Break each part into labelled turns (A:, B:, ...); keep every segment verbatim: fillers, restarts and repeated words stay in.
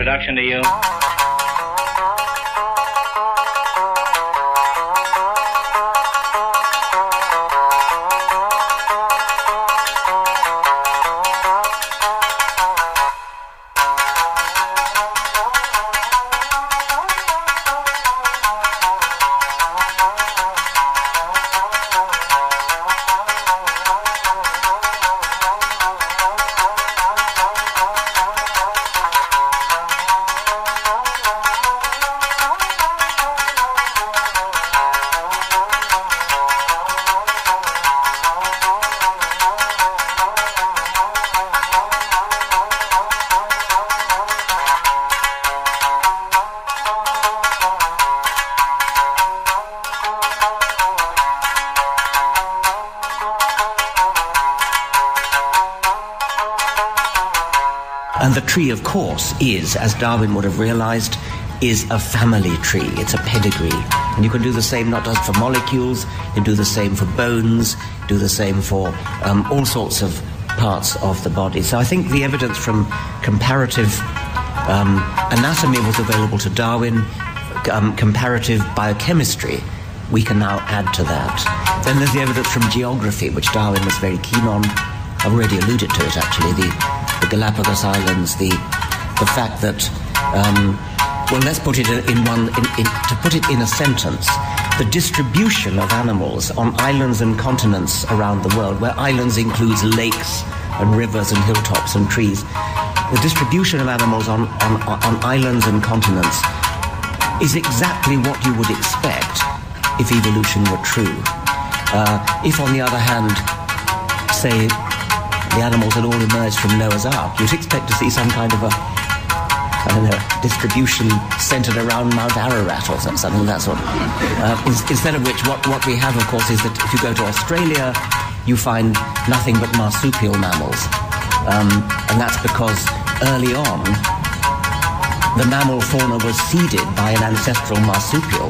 A: introduction to you?
B: And the tree, of course, is, as Darwin would have realized, is a family tree. It's a pedigree. And you can do the same not just for molecules, you can do the same for bones, do the same for um, all sorts of parts of the body. So I think the evidence from comparative um, anatomy was available to Darwin, um, comparative biochemistry, we can now add to that. Then there's the evidence from geography, which Darwin was very keen on. I've already alluded to it, actually, the, the Galapagos Islands, the, the fact that, um, well, let's put it in one, in, in, to put it in a sentence, the distribution of animals on islands and continents around the world, where islands includes lakes and rivers and hilltops and trees, the distribution of animals on, on, on islands and continents is exactly what you would expect if evolution were true. Uh, if, on the other hand, say, the animals had all emerged from Noah's Ark, you'd expect to see some kind of a, I don't know, distribution centered around Mount Ararat or something of that sort. Uh, instead of which, what, what we have, of course, is that if you go to Australia, you find nothing but marsupial mammals. Um, and that's because early on, the mammal fauna was seeded by an ancestral marsupial.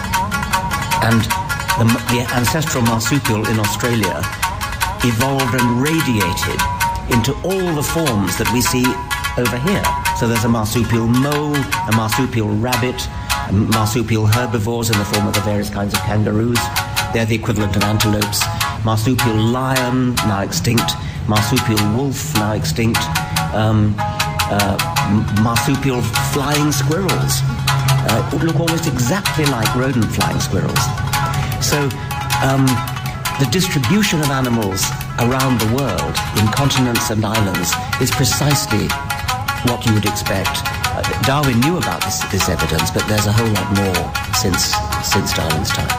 B: And the, the ancestral marsupial in Australia evolved and radiated into all the forms that we see over here. So there's a marsupial mole, a marsupial rabbit, a marsupial herbivores in the form of the various kinds of kangaroos. They're the equivalent of antelopes. Marsupial lion, now extinct. Marsupial wolf, now extinct. Um, uh, marsupial flying squirrels. Uh, look almost exactly like rodent flying squirrels. So um, the distribution of animals around the world in continents and islands is precisely what you would expect. Uh, Darwin knew about this, this evidence, but there's a whole lot more since, since Darwin's time.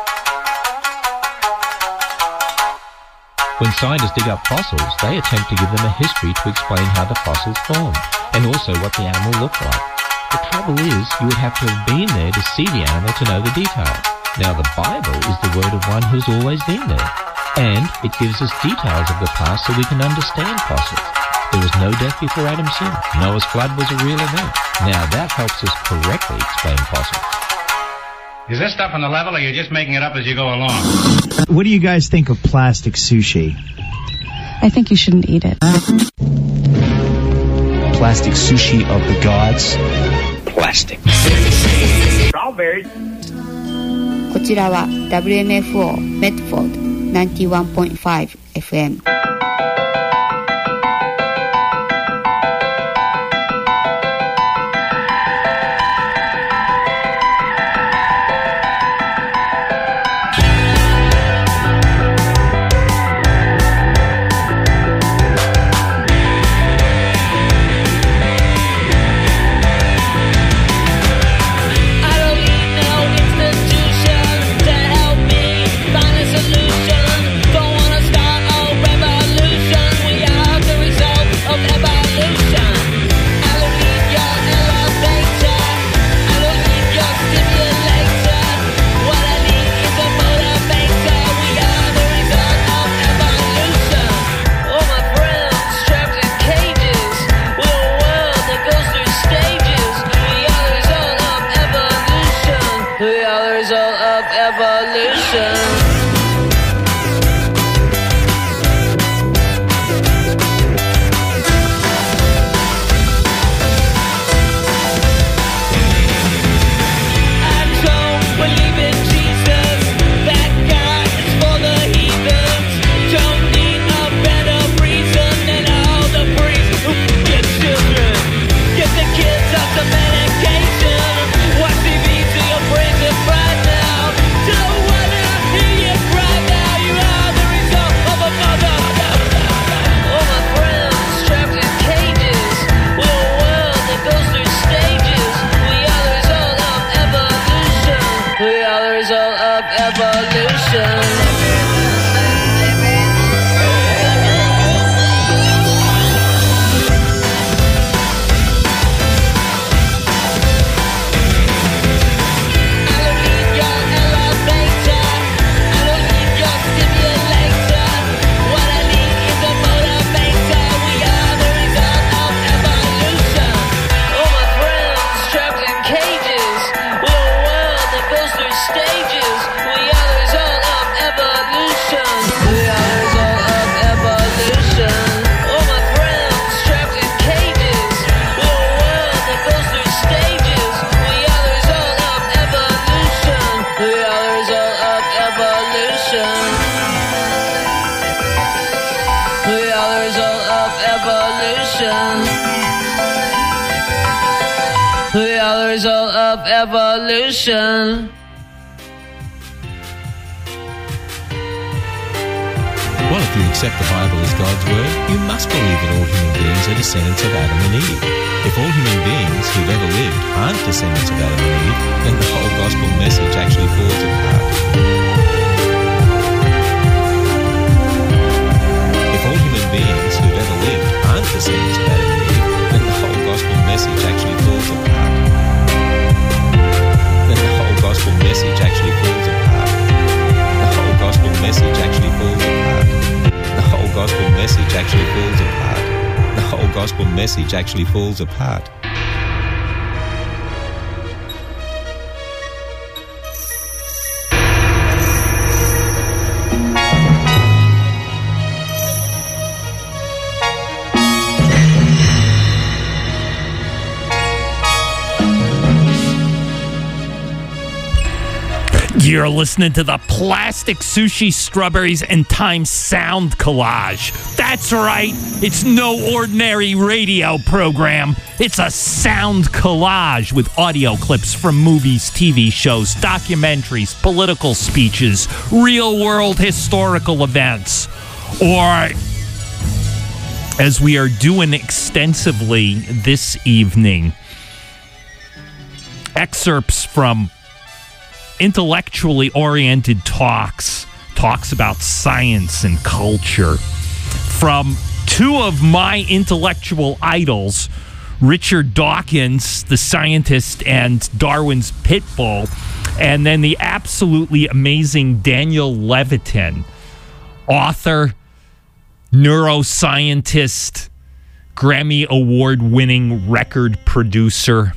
C: When scientists dig up fossils, they attempt to give them a history to explain how the fossils formed, and also what the animal looked like. The trouble is, you would have to have been there to see the animal to know the details. Now, the Bible is the word of one who's always been there, and it gives us details of the past so we can understand fossils. There was no death before Adam's sin. Noah's flood was a real event. Now, that helps us correctly explain fossils.
A: Is this stuff on the level, or you're just making it up as you go along?
D: What do you guys think of plastic sushi?
E: I think you shouldn't eat it.
D: Plastic sushi of the gods.
A: Plastic. Strawberries.
F: こちらは ダブリューエムエフオー Medford ナインティワンポイントファイブ エフエム
G: Solution, don't wanna start a revolution. of evolution.
C: Well, if you accept the Bible as God's word, you must believe that all human beings are descendants of Adam and Eve. If all human beings who've ever lived aren't descendants of Adam and Eve, then the whole gospel message actually falls apart. If all human beings who've ever lived aren't descendants of Adam and Eve, then the whole gospel message actually falls apart. Then the whole gospel message actually falls apart. The whole gospel message actually falls apart. The whole gospel message actually falls apart. The whole gospel message actually falls apart.
H: You're listening to the Plastic Sushi Strawberries and Time Sound Collage. That's right. It's no ordinary radio program. It's a sound collage with audio clips from movies, T V shows, documentaries, political speeches, real-world historical events, or, as we are doing extensively this evening, excerpts from intellectually oriented talks, talks about science and culture, from two of my intellectual idols, Richard Dawkins, the scientist and Darwin's pit bull, and then the absolutely amazing Daniel Levitin, author, neuroscientist, Grammy Award-winning record producer.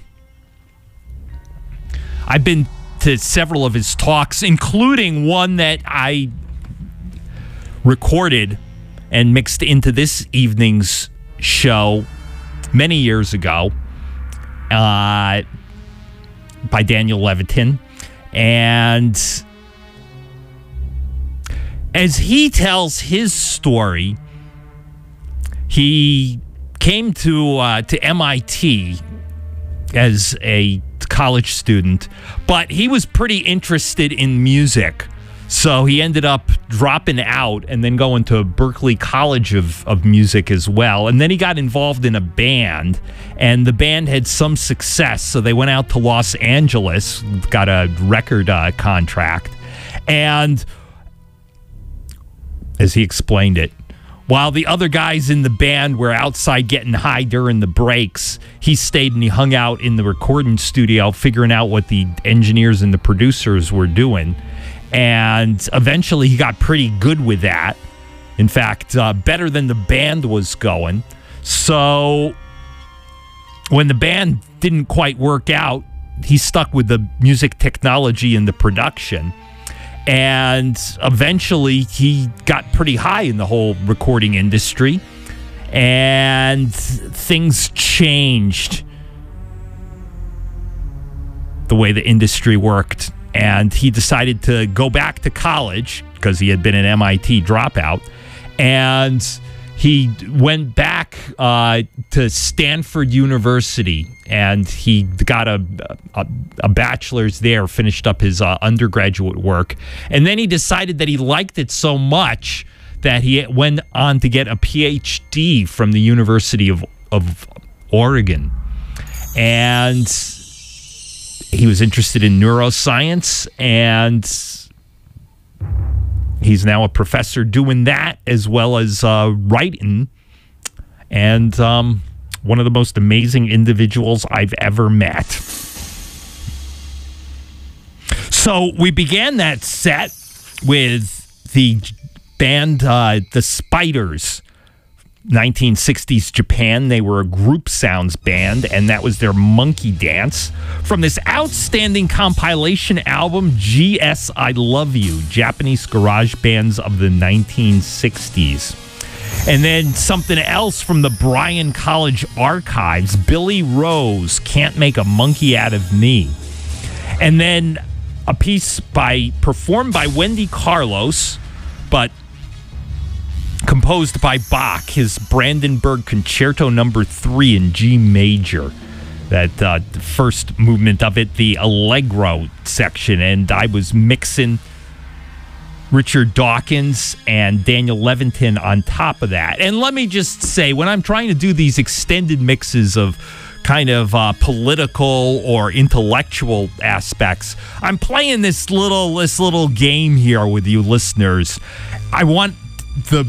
H: I've been to several of his talks, including one that I recorded and mixed into this evening's show many years ago uh, by Daniel Levitin. And as he tells his story, he came to uh, to M I T as a college student, but he was pretty interested in music. So he ended up dropping out and then going to Berklee College of, of Music as well. And then he got involved in a band, and the band had some success. So they went out to Los Angeles, got a record uh, contract. And as he explained it, while the other guys in the band were outside getting high during the breaks, he stayed and he hung out in the recording studio figuring out what the engineers and the producers were doing. And eventually he got pretty good with that. In fact, uh, better than the band was going. So when the band didn't quite work out, he stuck with the music technology and the production. And eventually he got pretty high in the whole recording industry, and things changed the way the industry worked. And he decided to go back to college because he had been an M I T dropout, and he went back uh, to Stanford University, and he got a, a, a bachelor's there, finished up his uh, undergraduate work. And then he decided that he liked it so much that he went on to get a P H D from the University of, of Oregon. And he was interested in neuroscience, and he's now a professor doing that as well as uh, writing, and um, one of the most amazing individuals I've ever met. So we began that set with the band uh, The Spiders, nineteen sixties Japan. They were a group sounds band, and that was their Monkey Dance from this outstanding compilation album, G S I Love You, Japanese Garage Bands of the nineteen sixties. And then something else from the Bryan College archives, Billy Rose, Can't Make a Monkey Out of Me. And then a piece by performed by Wendy Carlos, but composed by Bach, his Brandenburg Concerto Number Three in G major. that uh, the first movement of it, the Allegro section, and I was mixing Richard Dawkins and Daniel Levitin on top of that. And let me just say, when I'm trying to do these extended mixes of kind of uh, political or intellectual aspects, I'm playing this little this little game here with you listeners. I want the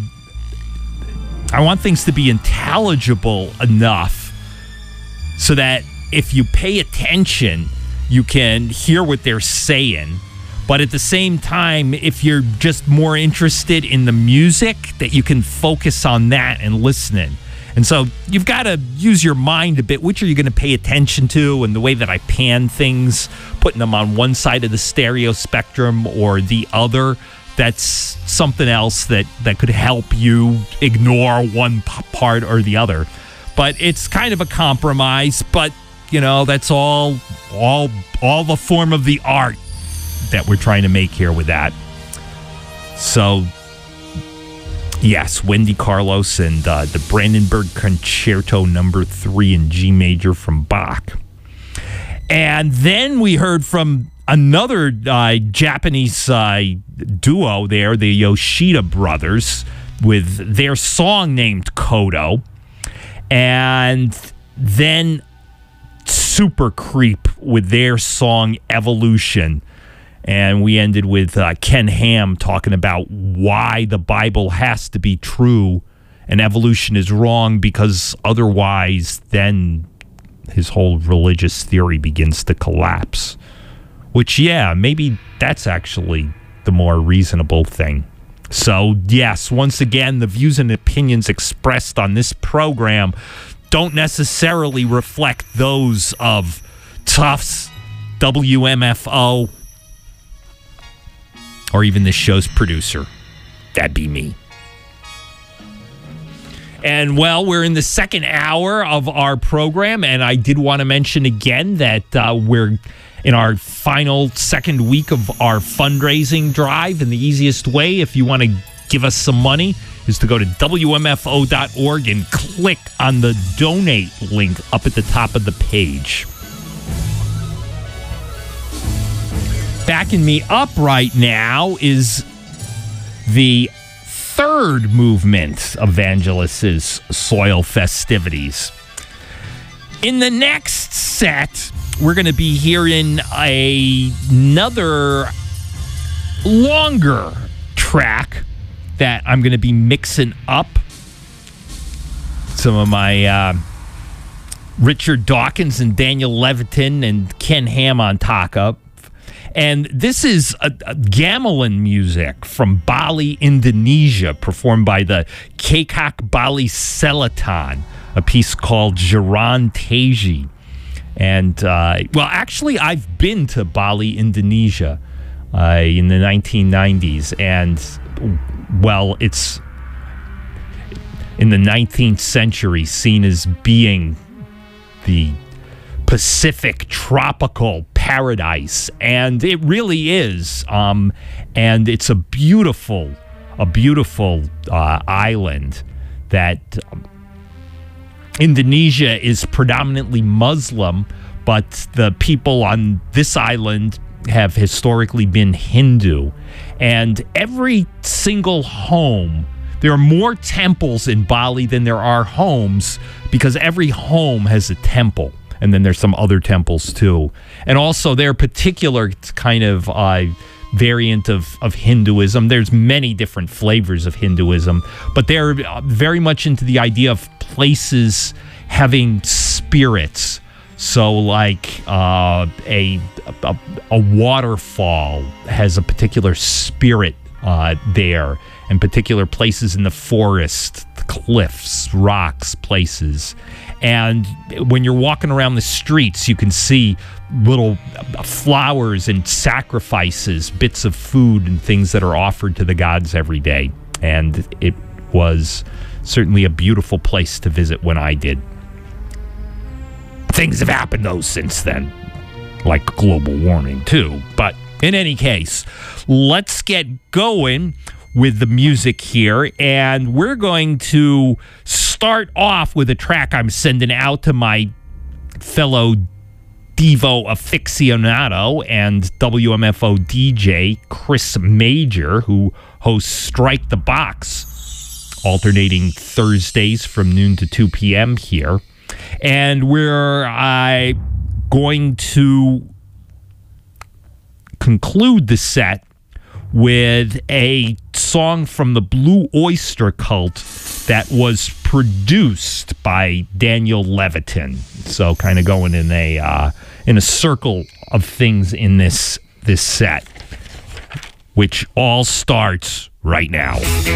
H: I want things to be intelligible enough so that if you pay attention, you can hear what they're saying. But at the same time, if you're just more interested in the music, that you can focus on that and listening. And so you've got to use your mind a bit. Which are you going to pay attention to? And the way that I pan things, putting them on one side of the stereo spectrum or the other, that's something else that, that could help you ignore one p- part or the other. But it's kind of a compromise. But, you know, that's all, all, all the form of the art that we're trying to make here with that. So, yes, Wendy Carlos and uh, the Brandenburg Concerto number three in G major from Bach. And then we heard from another uh, Japanese uh, duo there, the Yoshida brothers, with their song named Kodo. And then Super Creep with their song Evolution. And we ended with uh, Ken Ham talking about why the Bible has to be true and evolution is wrong, because otherwise then his whole religious theory begins to collapse. Which, yeah, maybe that's actually the more reasonable thing. So, yes, once again, the views and opinions expressed on this program don't necessarily reflect those of Tufts, W M F O, or even this show's producer. That'd be me. And, well, we're in the second hour of our program, and I did want to mention again that uh, we're in our final second week of our fundraising drive, and the easiest way, if you want to give us some money, is to go to W M F O dot org and click on the donate link up at the top of the page. Backing me up right now is the third movement of Vangelis' Soil Festivities. In the next set, we're going to be hearing a, another longer track that I'm going to be mixing up some of my uh, Richard Dawkins and Daniel Levitin and Ken Ham on top of. And this is a, a gamelan music from Bali, Indonesia, performed by the Kekak Bali Selatan, a piece called Jaran Teji. And, uh, well, actually, I've been to Bali, Indonesia uh, in the nineteen nineties. And, well, it's in the nineteenth century seen as being the Pacific tropical paradise, and it really is. Um, and it's a beautiful, a beautiful uh, island that um, Indonesia is predominantly Muslim, but the people on this island have historically been Hindu. And every single home, there are more temples in Bali than there are homes, because every home has a temple. And then there's some other temples too. And also their particular kind of uh, variant of, of Hinduism. There's many different flavors of Hinduism, but they're very much into the idea of places having spirits. So like uh, a, a, a waterfall has a particular spirit uh, there, and particular places in the forest, cliffs, rocks, places. And when you're walking around the streets, you can see little flowers and sacrifices, bits of food and things that are offered to the gods every day. And it was certainly a beautiful place to visit when I did. Things have happened, though, since then, like global warming, too. But in any case, let's get going with the music here, and we're going to start off with a track I'm sending out to my fellow Devo aficionado and W M F O D J Chris Major, who hosts Strike the Box, alternating Thursdays from noon to two p.m. here. And we're uh, going to conclude the set with a song from the Blue Oyster Cult that was produced by Daniel Levitin. So kind of going in a uh, in a circle of things in this this set, which all starts right now.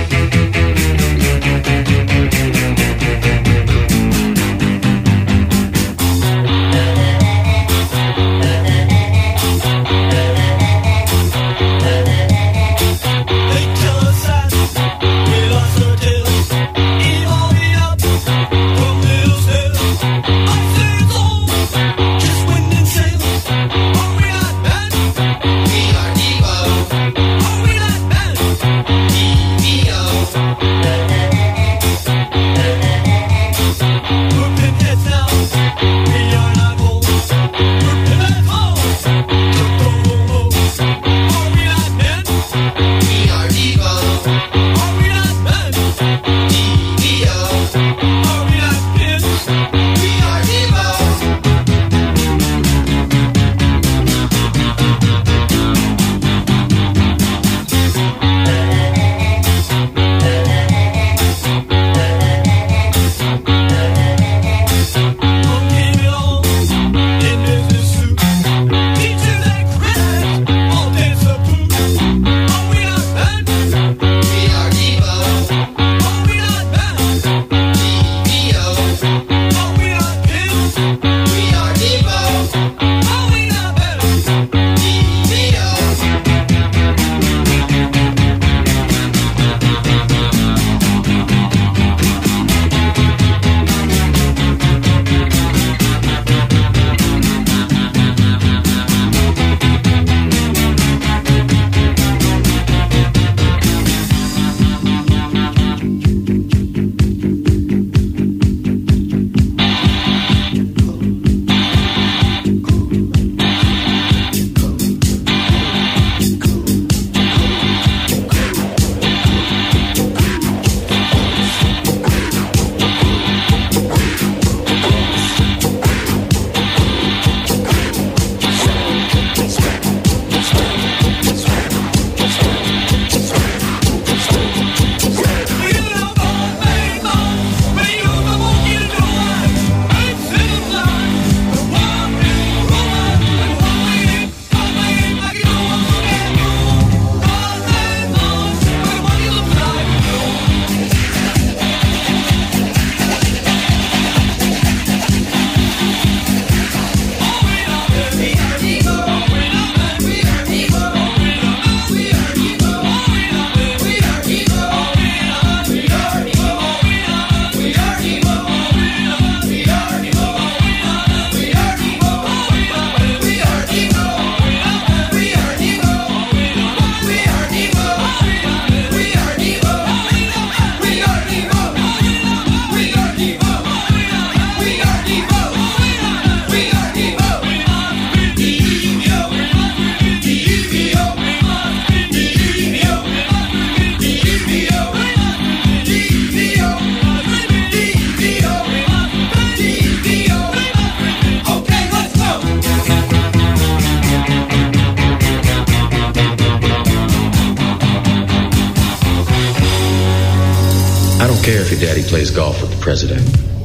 I: Care if your daddy plays golf with the president.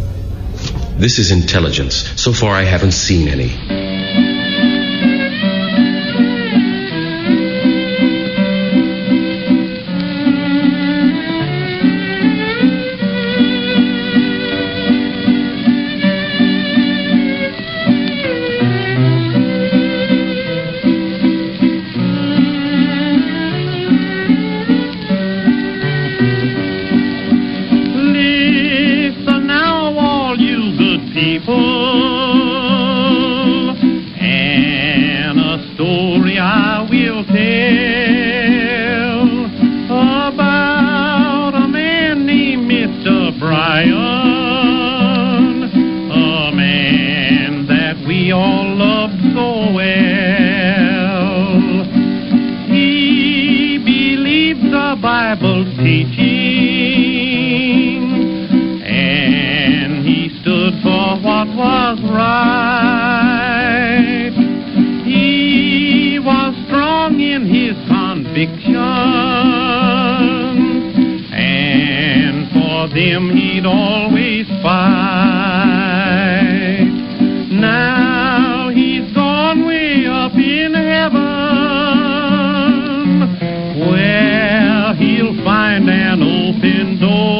I: This is intelligence. So far, I haven't seen any.
J: Brian, a man that of him he'd always fight. Now he's gone way up in heaven, where he'll find an open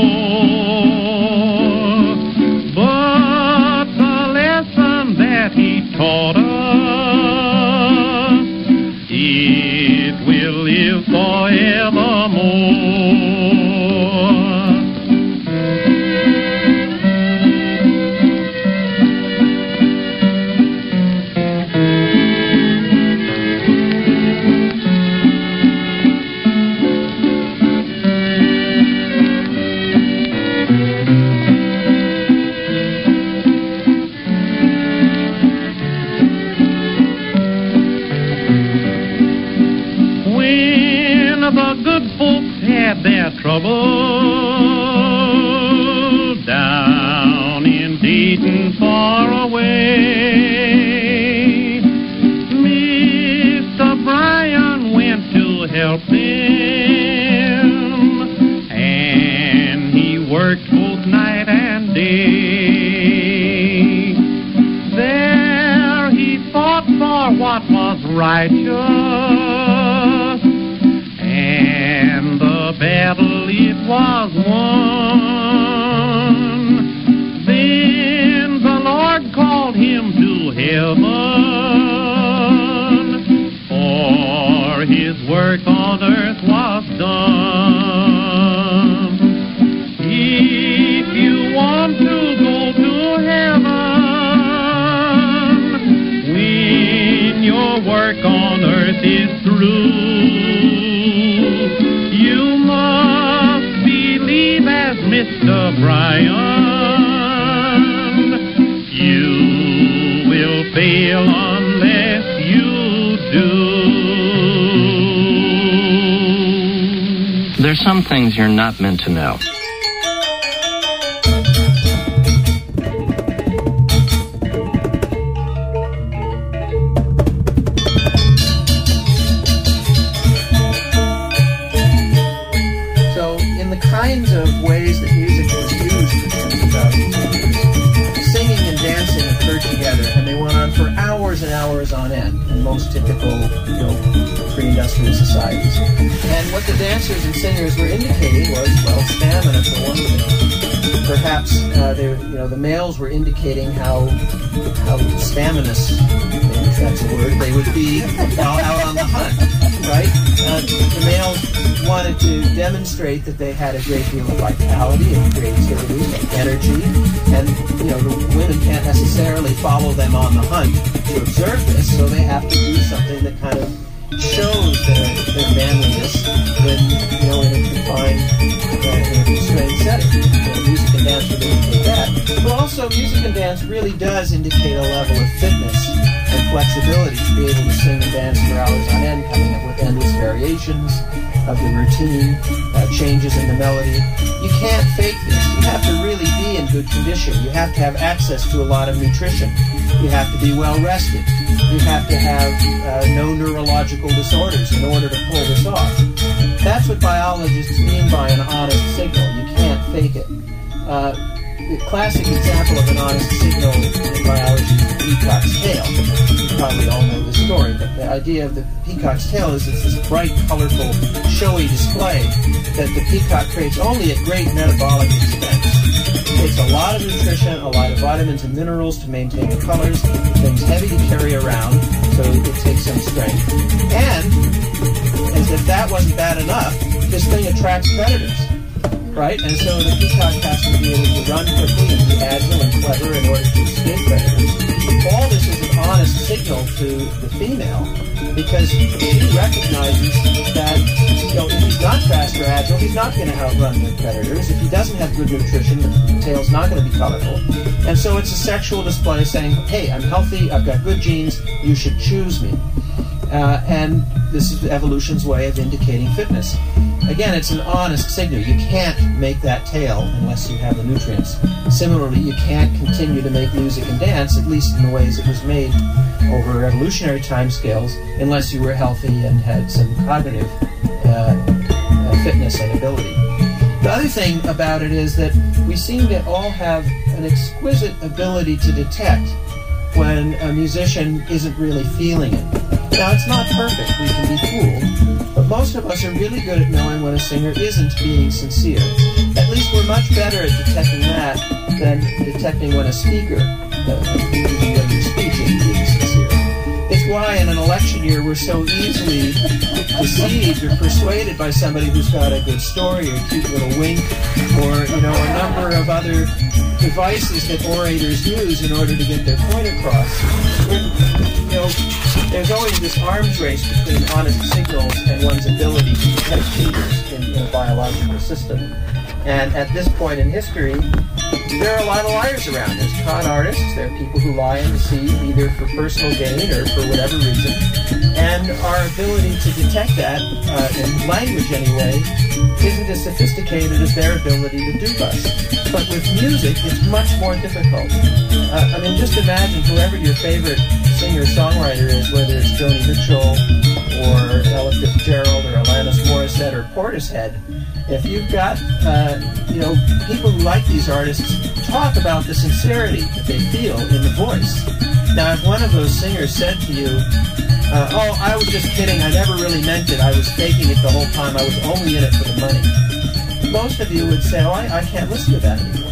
J: door. But the lesson that he taught us, it will live forevermore. Their trouble down in Dayton far away, Mister Bryan went to help them, and he worked both night and day. There he fought for what was righteous, battle it was won. Then the Lord called him to heaven, for his work on earth was done. If you want to go to heaven, when your work on earth is through, Mister Bryan, you will fail unless you do.
K: There's some things you're not meant to know.
L: Kinds of ways that music was used for tens of thousands of years. Singing and dancing occurred together, and they went on for hours and hours on end in most typical, you know, pre-industrial societies. And what the dancers and singers were indicating was, well, stamina for one thing. Perhaps uh, they, you know, the males were indicating how how staminous, if that's a word, they would be while out on the hunt, right? Uh, the males wanted to demonstrate that they had a great deal of vitality and creativity and energy, and you know the women can't necessarily follow them on the hunt to observe this, so they have to do something that kind of shows their, their manliness in, you know, in a confined, uh, in a constrained setting. You know, music and dance would indicate that, but also music and dance really does indicate a level of fitness and flexibility to be able to sing and dance for hours on end, coming up with endless variations of the routine, uh, changes in the melody. You can't fake this. You have to really be in good condition. You have to have access to a lot of nutrition. You have to be well rested. You have to have uh, no neurological disorders in order to pull this off. That's what biologists mean by an honest signal. You can't fake it. Uh, the classic example of an honest signal in biology is the peacock's tail. You probably all know the story, but the idea of the peacock's tail is it's this bright, colorful, showy display that the peacock creates only at great metabolic expense. It takes a lot of nutrition, a lot of vitamins and minerals to maintain the colors. The thing's heavy to carry around, so it takes some strength. And, as if that wasn't bad enough, this thing attracts predators. Right? And so the peacock has to be able to run quickly and be agile and clever in order to escape predators. All this is an honest signal to the female, because she recognizes that, you know, if he's not fast or agile, he's not going to outrun the predators. If he doesn't have good nutrition, the tail's not going to be colorful. And so it's a sexual display saying, hey, I'm healthy, I've got good genes, you should choose me. Uh, and this is evolution's way of indicating fitness. Again, it's an honest signal. You can't make that tail unless you have the nutrients. Similarly, you can't continue to make music and dance, at least in the ways it was made over evolutionary timescales, unless you were healthy and had some cognitive uh, uh, fitness and ability. The other thing about it is that we seem to all have an exquisite ability to detect when a musician isn't really feeling it. Now, it's not perfect, we can be fooled, but most of us are really good at knowing when a singer isn't being sincere. At least we're much better at detecting that than detecting when a speaker, uh, using your speech, isn't being sincere. It's why in an election year we're so easily deceived or persuaded by somebody who's got a good story or a cute little wink or, you know, a number of other devices that orators use in order to get their point across. You know, there's always this arms race between honest signals and one's ability to detect cheaters in, in a biological system. And at this point in history, there are a lot of liars around. There's con artists, there are people who lie and deceive either for personal gain or for whatever reason. And our ability to detect that, uh, in language anyway, isn't as sophisticated as their ability to dupe us. But with music, it's much more difficult. Uh, I mean, just imagine whoever your favorite singer-songwriter is, whether it's Joni Mitchell or Ella Fitzgerald or Alanis Morissette or Portishead. If you've got, uh, you know, people who like these artists talk about the sincerity that they feel in the voice. Now, if one of those singers said to you, uh, oh, I was just kidding, I never really meant it, I was faking it the whole time, I was only in it for the money, most of you would say, oh, I, I can't listen to that anymore.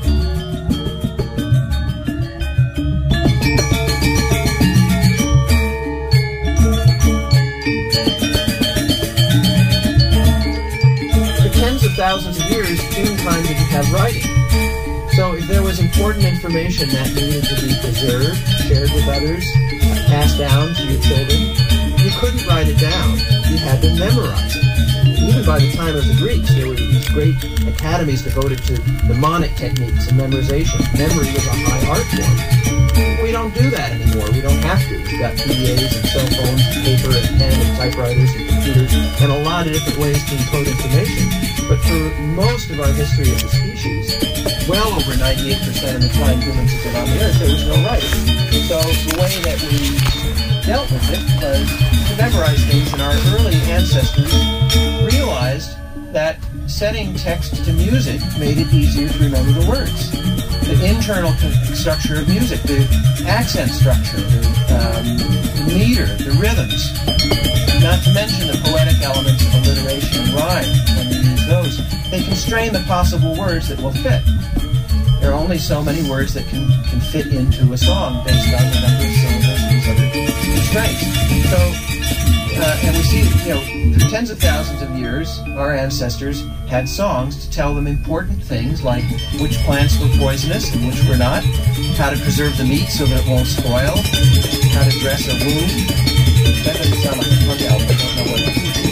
L: Thousands of years, humankind didn't have writing. So if there was important information that needed to be preserved, shared with others, passed down to your children, you couldn't write it down. You had to memorize it. Even by the time of the Greeks, there were these great academies devoted to mnemonic techniques and memorization. Memory was a high art form. We don't do that anymore. We don't have to. We've got P D As and cell phones, and paper and pen and typewriters and computers, and a lot of different ways to encode information. But for most of our history of the species, well over ninety-eight percent of the time humans have been on the Earth, there was no writing. So the way that we dealt with it was to memorize things, and our early ancestors realized that setting text to music made it easier to remember the words. The internal structure of music, the accent structure, the um, meter, the rhythms, not to mention the poetic elements of alliteration and rhyme. When you use those, they constrain the possible words that will fit. There are only so many words that can, can fit into a song based on the number of syllables and these other constraints. So, uh, and we see, you know, for tens of thousands of years, our ancestors had songs to tell them important things like which plants were poisonous and which were not, how to preserve the meat so that it won't spoil, how to dress a wound. That doesn't sound like a punk album. I don't know what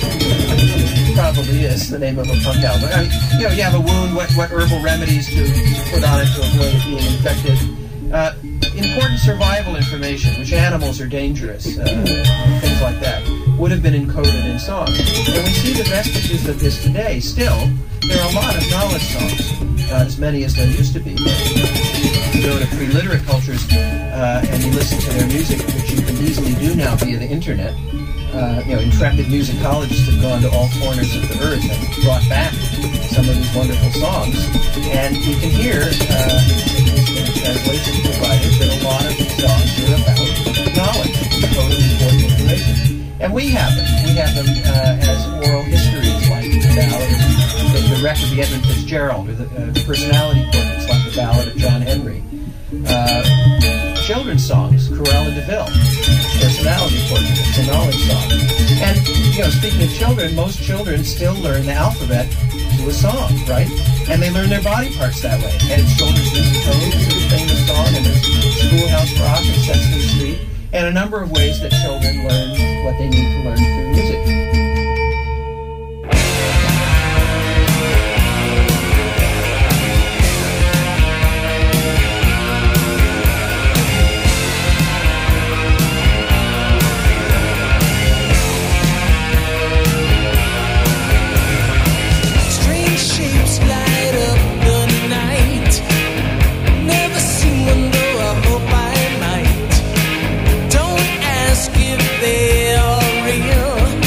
L: it probably is the name of a punk album. I mean, you know, you have a wound, what, what herbal remedies to, to put on it to avoid it being infected. Uh, important survival information, which animals are dangerous, uh, things like that, would have been encoded in song. And we see the vestiges of this today. Still, there are a lot of knowledge songs, not as many as there used to be. You go to pre-literate cultures uh, and you listen to their music, which you can easily do now via the internet. Uh, you know, intrepid musicologists have gone to all corners of the earth and brought back some of these wonderful songs. And you can hear, uh, in the translation provided, that a lot of these songs are about knowledge, totally important information. And we have them. We have them uh, as oral histories, like the ballad of the, the record of Edmund Fitzgerald, or the uh, personality portraits, like the ballad of John Henry. Uh, children's songs, Cruella de Vil, personality portrait, it's a knowledge song. And, you know, speaking of children, most children still learn the alphabet to a song, right? And they learn their body parts that way. Head, shoulders, knees, and toes is a famous song, and there's Schoolhouse Rock and Sesame Street, and a number of ways that children learn what they need to learn through music.
M: Don't ask if they are real.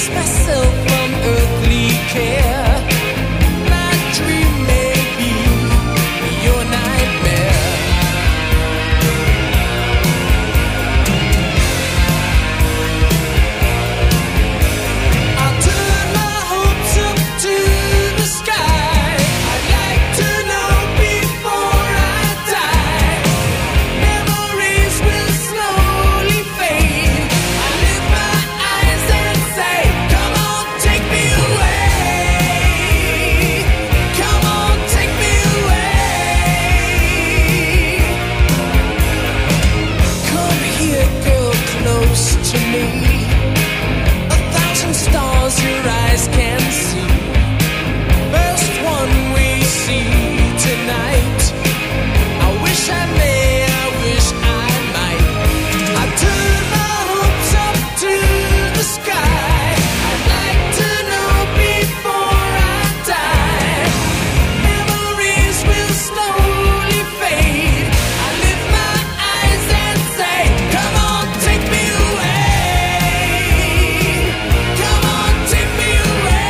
G: release myself from earthly care. My dream may be your nightmare. I'll turn my hopes up to the sky. I'd like to know before I die. Memories will slowly fade. I lift my eyes and say, come on, take me away. Come on, take me away. Come here, girl, close to me. A thousand stars your eyes can see. First one we see tonight. I wish I may, I wish I might. I turn my hopes up to the sky. I'd like to know before I die. Memories will slowly fade. I lift my eyes and say, come on, take me away. Come on, take me away.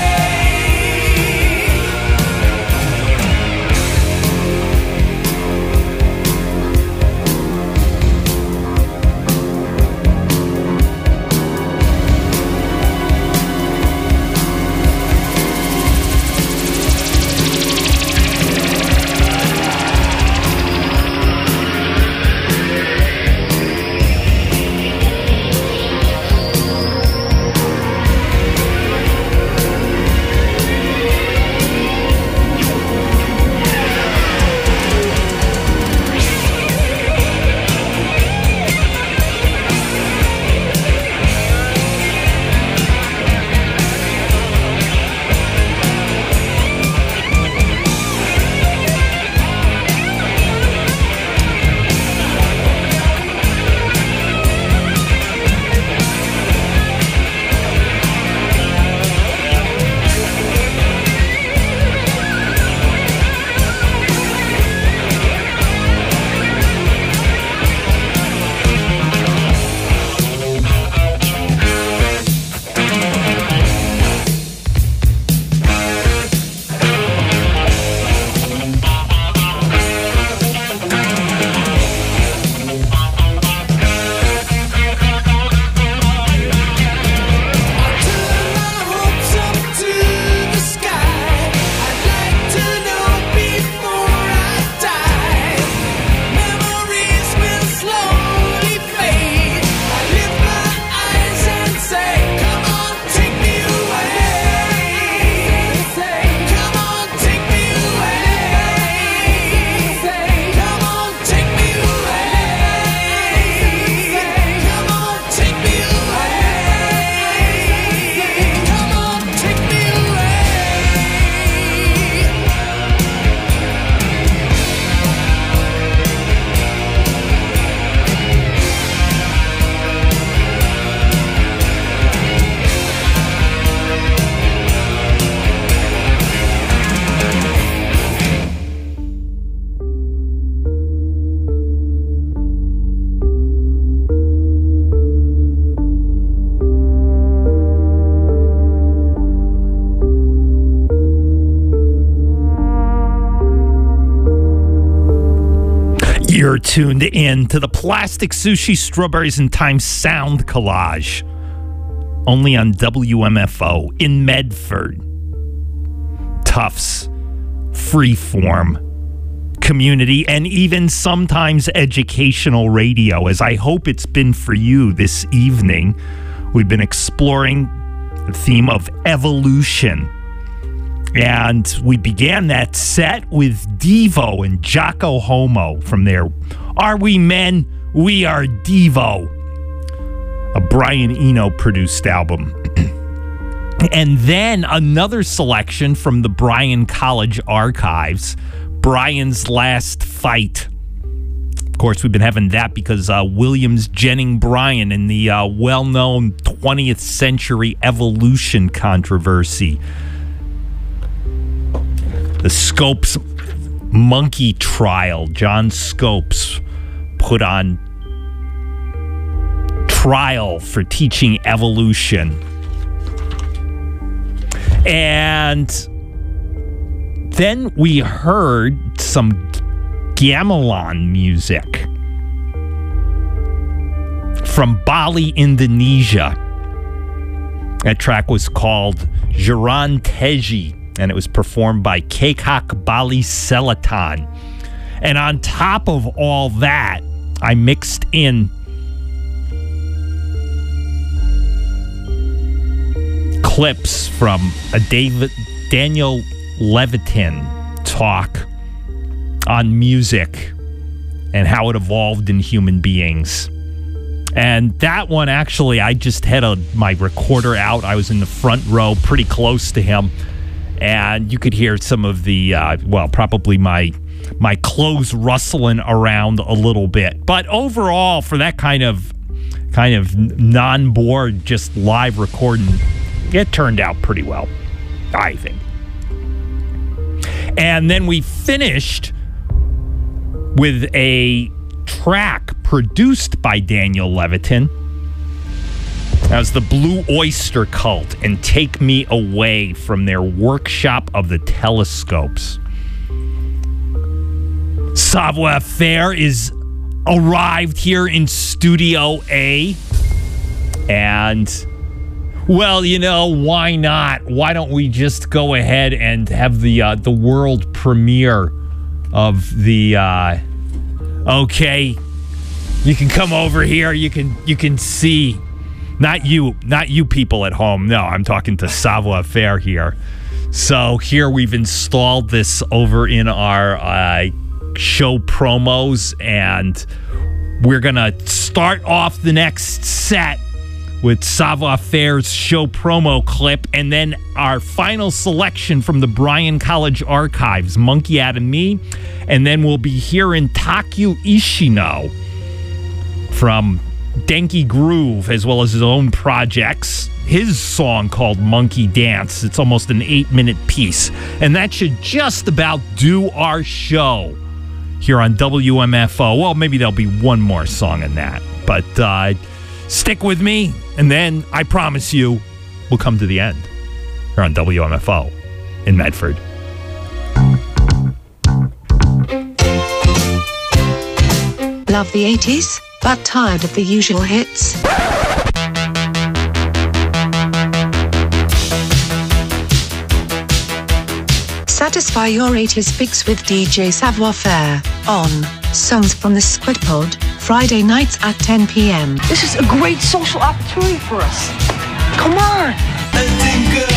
H: You're tuned in to the Plastic Sushi Strawberries and Time Sound Collage. Only on W M F O in Medford. Tufts, freeform, community, and even sometimes educational radio, as I hope it's been for you this evening. We've been exploring the theme of evolution. And we began that set with Devo and Jocko Homo from their Are We Men? We Are Devo, a Brian Eno produced album. And then another selection from the Bryan College archives, Brian's Last Fight. Of course, we've been having that because uh, Williams Jennings Bryan and the uh, well-known twentieth century evolution controversy. The Scopes monkey trial. John Scopes put on trial for teaching evolution. And then we heard some gamelan music from Bali, Indonesia. That track was called Jaran Teji, and it was performed by Kekak Bali Selatan. And on top of all that, I mixed in clips from a David, Daniel Levitin talk on music and how it evolved in human beings. And that one, actually, I just had a, my recorder out. I was in the front row, pretty close to him. And you could hear some of the, uh, well, probably my my clothes rustling around a little bit. But overall, for that kind of kind of non-board, just live recording, it turned out pretty well, I think. And then we finished with a track produced by Daniel Levitin. That was the Blue Oyster Cult and Take Me Away from their Workshop of the Telescopes. Savoir Faire is arrived here in Studio A. And, well, you know, why not? Why don't we just go ahead and have the uh, the world premiere of the... Uh, okay, you can come over here. You can you can see... Not you, not you people at home. No, I'm talking to Savoir Faire here. So here we've installed this over in our uh, show promos, and we're going to start off the next set with Savoir Faire's show promo clip, and then our final selection from the Bryan College Archives, Monkey Out of Me, and then we'll be hearing Taku Ishino from Denki Groove, as well as his own projects. His song called Monkey Dance. It's almost an eight-minute piece. And that should just about do our show here on W M F O. Well, maybe there'll be one more song in that. But uh, stick with me, and then I promise you we'll come to the end here on W M F O in Medford.
M: Love the eighties? But tired of the usual hits? Satisfy your eighties fix with D J Savoir Faire on Songs from the Squid Pod, Friday nights at ten p.m.
N: This is a great social opportunity for us. Come on! I think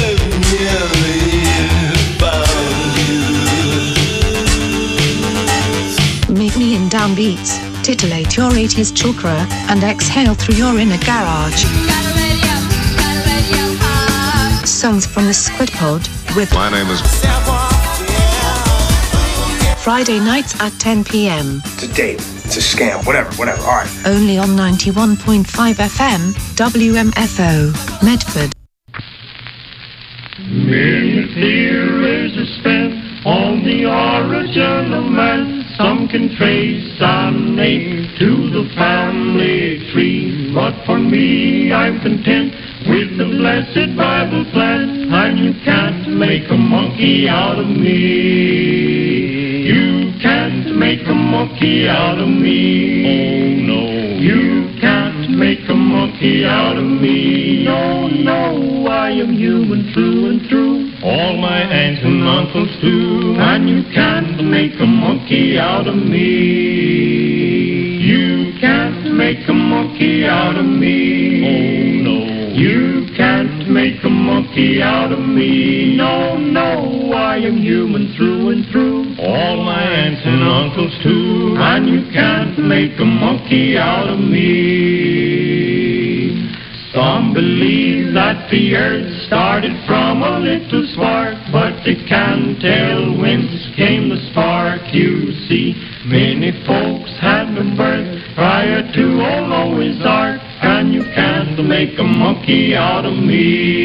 M: I'm Meet me in downbeats. Titillate your eighties chakra and exhale through your inner garage. Songs from the Squid Pod with
O: My name is
M: Friday nights at ten p.m.
P: It's a date. It's a scam. Whatever, whatever. All right.
M: Only on ninety-one point five F M, W M F O, Medford.
J: Many theories are spent on the origin of man. Some can trace our name to the family tree, but for me, I'm content with the blessed Bible plan, and you can't make a monkey out of me. You can't make a monkey out of me. Oh no, you can't make a monkey out of me. No, no, I am human through and through. All my aunts and uncles too, and you can't make a monkey out of me. You can't make a monkey out of me. Oh no, you can't make a monkey out of me. No, no, I am human through and through. All my aunts and uncles too, and you can't make a monkey out of me. Some believe that the earth started from a little spark, but they can't tell whence came the spark. You see, many folks had no birth prior to old Noah's Ark, and you can't make a monkey out of me.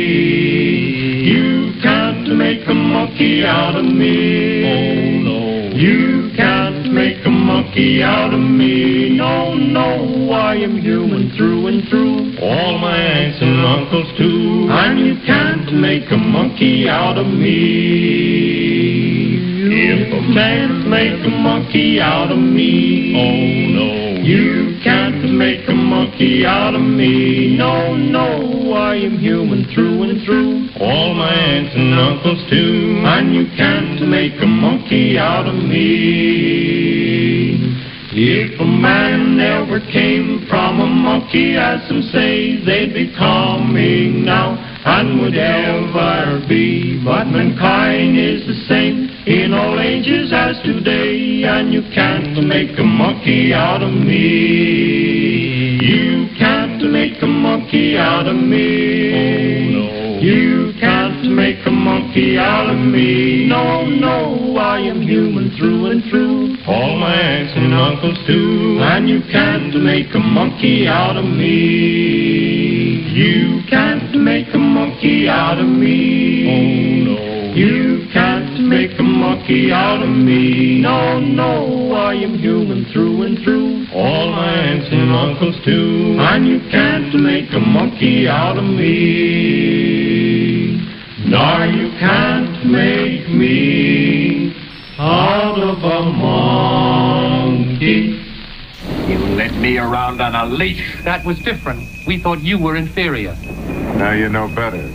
J: You can't make a monkey out of me. Oh no, you can't make a monkey monkey out of me. No, no, I am human through and through. All my aunts and uncles too. And you can't make a monkey out of me. If a man make a monkey out of me, oh no, you can't make a monkey out of me. No, no, I am human through and through. All my aunts and uncles too. And you can't make a monkey out of me. If a man ever came from a monkey, as some say, they'd be coming now and would ever be. But mankind is the same in all ages as today, and you can't make a monkey out of me. You can't make a monkey out of me. Oh, no. You can't make a monkey out of me. No, no, I am human through and through. All my aunts and uncles too. And you can't make a monkey out of me. You can't make a monkey out of me. Oh, no. You can't make a monkey out of me. No, no, I am human through and through. All my aunts and uncles too. And you can't make a monkey out of me. Nor you can't make me out of a monkey.
O: You led me around on a leash. That was different. We thought you were inferior.
Q: Now you know better.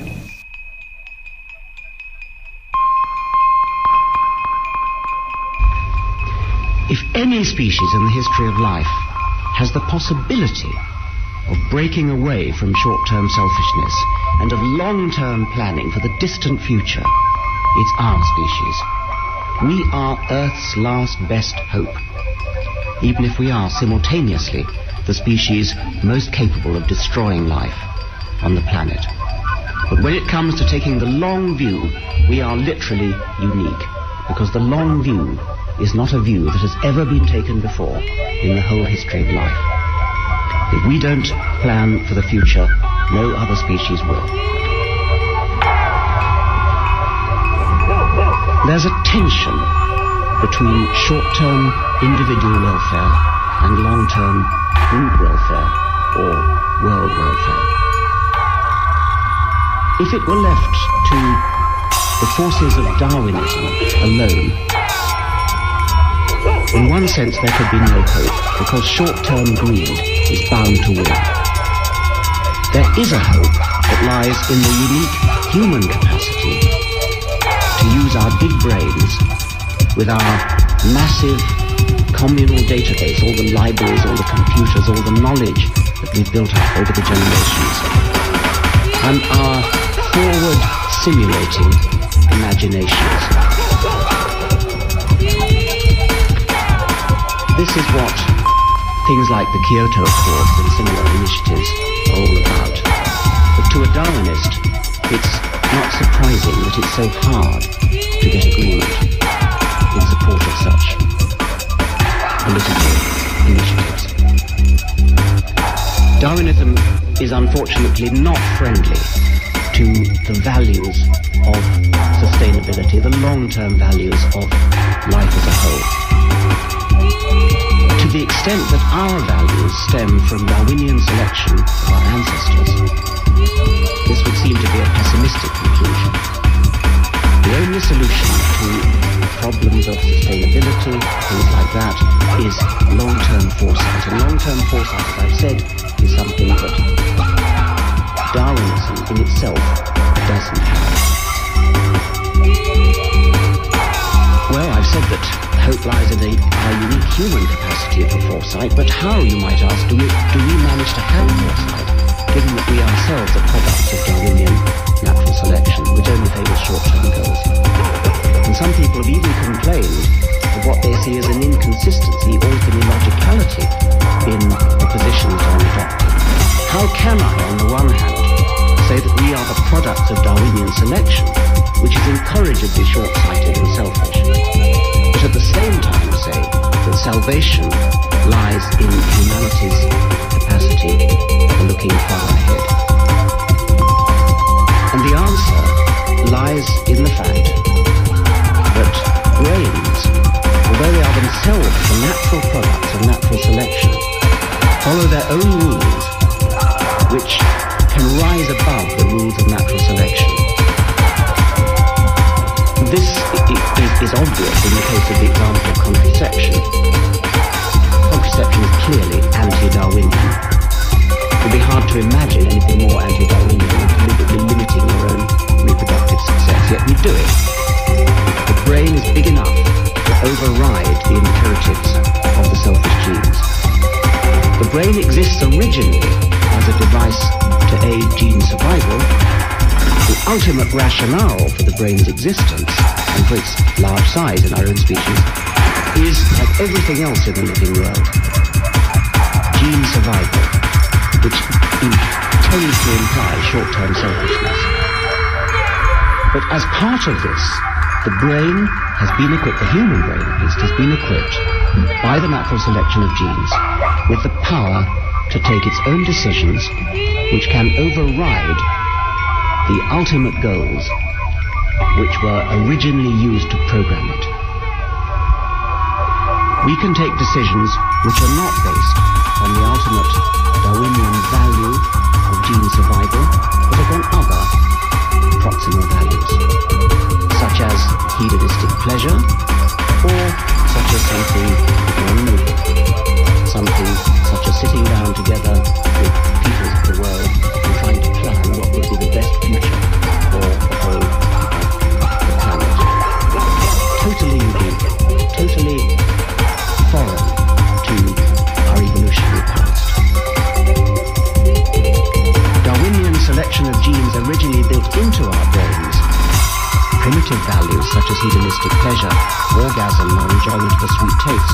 B: If any species in the history of life has the possibility of breaking away from short-term selfishness and of long-term planning for the distant future, it's our species. We are Earth's last best hope, even if we are simultaneously the species most capable of destroying life on the planet. But when it comes to taking the long view, we are literally unique, because the long view is not a view that has ever been taken before in the whole history of life. If we don't plan for the future, no other species will. There's a tension between short-term individual welfare and long-term group welfare or world welfare. If it were left to the forces of Darwinism alone, in one sense there could be no hope, because short-term greed is bound to win. There is a hope that lies in the unique human capacity to use our big brains with our massive communal database, all the libraries, all the computers, all the knowledge that we've built up over the generations, and our forward simulating imaginations. This is what things like the Kyoto Accords and similar initiatives are all about. But to a Darwinist, it's not surprising that it's so hard to get agreement in support of such political initiatives. Darwinism is unfortunately not friendly to the values of sustainability, the long-term values of life as a whole. To the extent that our values stem from Darwinian selection of our ancestors, this would seem to be a pessimistic conclusion. The only solution to problems of sustainability, things like that, is long-term foresight. And long-term foresight, as I've said, is something that Darwinism in itself doesn't have. Well, I've said that hope lies in the, our unique human capacity for foresight, but how, you might ask, do we, do we manage to have foresight, given that we ourselves are products of Darwinian natural selection, which only favours short-term goals? And some people have even complained of what they see as an inconsistency or even illogicality in the positions I'm adopting. How can I, on the one hand, say that we are the products of Darwinian selection, which is incorrigibly short-sighted and selfish, but at the same time say that salvation lies in humanity's capacity for looking far ahead? And the answer lies in the fact that brains, although they are themselves the natural own rules which can rise above the rules of natural selection. This is obvious in the case of the example of contraception. Contraception is clearly anti-Darwinian. It would be hard to imagine anything more anti-Darwinian than deliberately limiting your own reproductive success, yet we do it. The brain is big enough to override the imperatives of the selfish genes. The brain exists originally as a device to aid gene survival. The ultimate rationale for the brain's existence and for its large size in our own species is, like everything else in the living world, gene survival, which tends to imply short-term selfishness. But as part of this, the brain has been equipped, the human brain at least, has been equipped by the natural selection of genes with the power to take its own decisions which can override the ultimate goals which were originally used to program it. We can take decisions which are not based on the ultimate Darwinian value of gene survival, but upon other proximal values, such as hedonistic pleasure, or such as something more noble, something such as sitting down together with peoples of the world and trying to plan what would be the best future for the whole of the planet. Totally unique, totally foreign to our evolutionary past. Darwinian selection of genes originally built into our brains primitive values such as hedonistic pleasure, orgasm, or enjoyment of a sweet taste.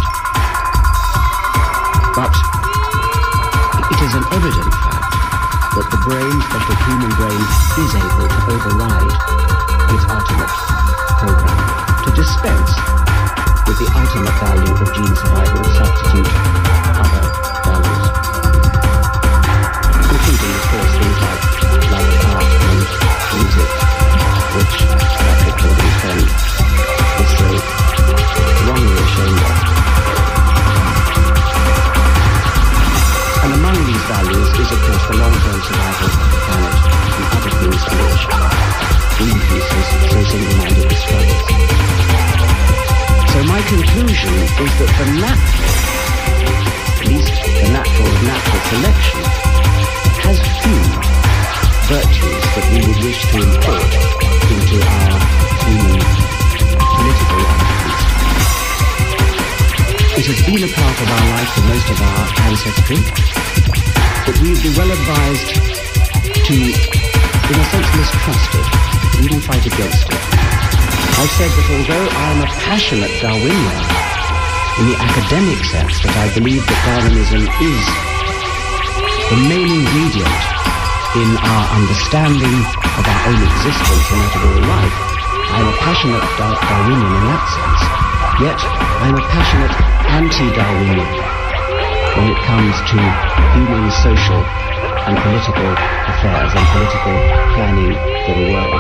B: But it is an evident fact that the brain, especially the human brain, is able to override its ultimate program, to dispense with the ultimate value of gene survival and substitute other values, including, of course, things like love of art and music, which Patrick Corbin's friend is so wrongly ashamed of. And among these values is, of course, the long-term survival of the planet and other things for which Greenpeace is so single-mindedly struggles. So my conclusion is that the natural, at least the natural of natural selection, has few virtues that we would wish to import into our human political life. It has been a part of our life for most of our ancestry, but we would be well advised to, in a sense, mistrust it, even fight against it. I've said that although I am a passionate Darwinian, in the academic sense, that I believe that Darwinism is the main ingredient in our understanding of our own existence and that of all life, I am a passionate Dar- Darwinian in that sense. Yet, I am a passionate anti-Darwinian when it comes to human social and political affairs and political planning for the world.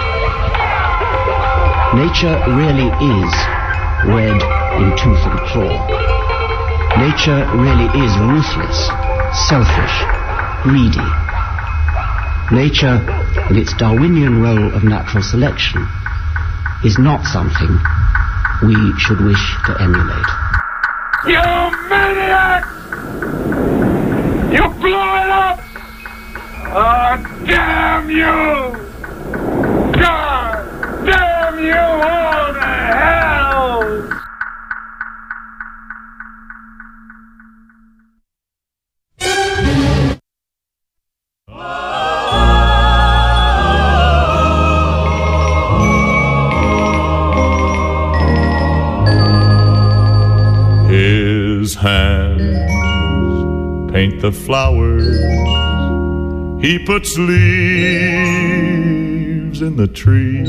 B: Nature really is red in tooth and claw. Nature really is ruthless, selfish, greedy. Nature, in its Darwinian role of natural selection, is not something we should wish to emulate.
J: You maniac! You blew it up! Oh, damn you! God damn you all to hell!
R: His hands paint the flowers, he puts leaves in the trees.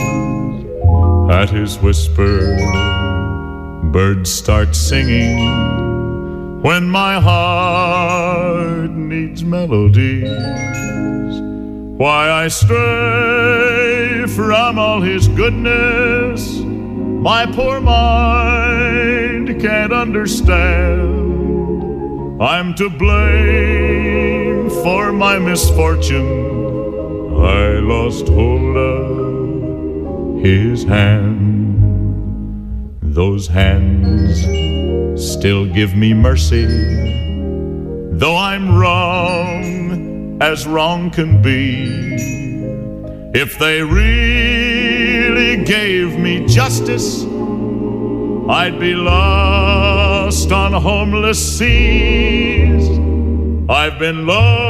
R: At his whisper, birds start singing. When my heart needs melodies, why I stray from all his goodness, my poor mind can't understand. I'm to blame for my misfortune. I lost hold of his hand. Those hands still give me mercy, though I'm wrong as wrong can be. If they really gave me justice, I'd be lost on homeless seas. I've been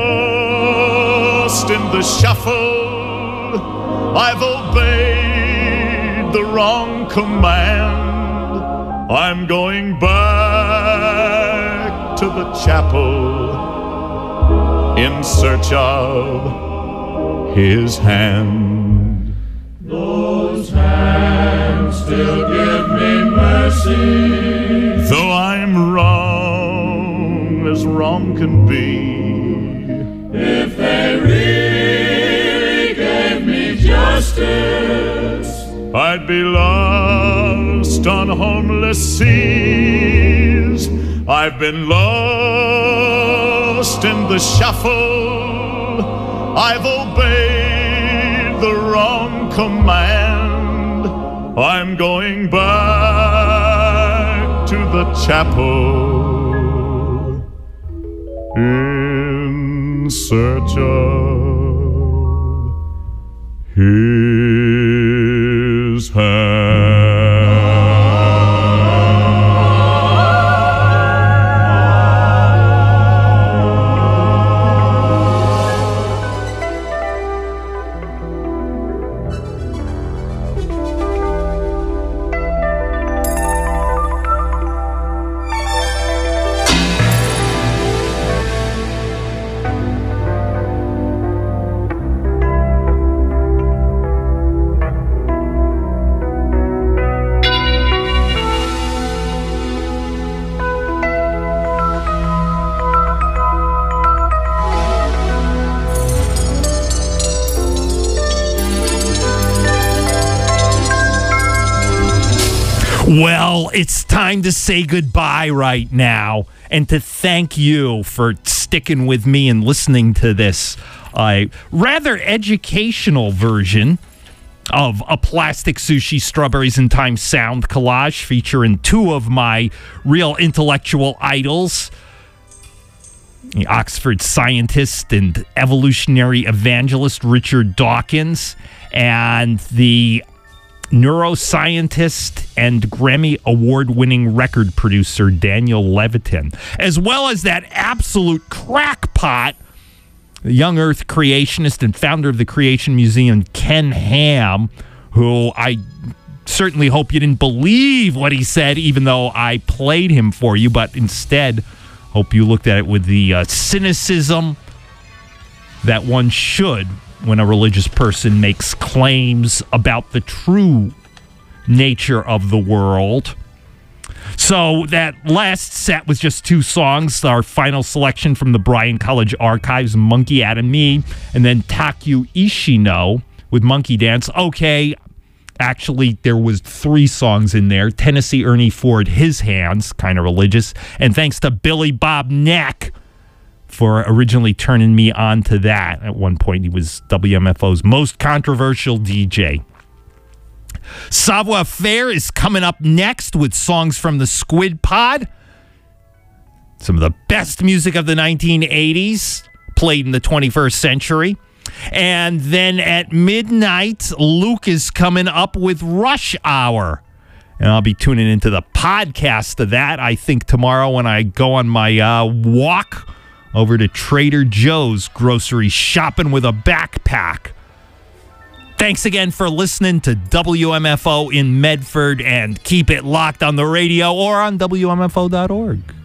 R: lost in the shuffle. I've obeyed the wrong command. I'm going back to the chapel in search of his hand. Those hands still give me mercy, though I'm wrong as wrong can be. If they really gave me justice, I'd be lost on homeless seas. I've been lost in the shuffle. I've obeyed the wrong command. I'm going back to the chapel in search of his hand.
H: Well, it's time to say goodbye right now and to thank you for sticking with me and listening to this uh, rather educational version of a Plastic Sushi Strawberries in Time sound collage featuring two of my real intellectual idols, the Oxford scientist and evolutionary evangelist Richard Dawkins, and the neuroscientist and Grammy Award-winning record producer Daniel Levitin, as well as that absolute crackpot, the young Earth creationist and founder of the Creation Museum, Ken Ham, who I certainly hope you didn't believe what he said, even though I played him for you, but instead hope you looked at it with the uh, cynicism that one should when a religious person makes claims about the true nature of the world. So that last set was just two songs. Our final selection from the Bryan College Archives, Monkey Out of Me, and then Taku Ishino with Monkey Dance. Okay, actually, there was three songs in there. Tennessee Ernie Ford, His Hands, kind of religious. And thanks to Billy Bob Neck for originally turning me on to that. At one point, he was W M F O's most controversial D J. Savoir Faire is coming up next with songs from the Squid Pod. Some of the best music of the nineteen eighties played in the twenty-first century. And then at midnight, Luke is coming up with Rush Hour. And I'll be tuning into the podcast of that, I think, tomorrow when I go on my uh, walk over to Trader Joe's grocery shopping with a backpack. Thanks again for listening to W M F O in Medford, and keep it locked on the radio or on W M F O dot org.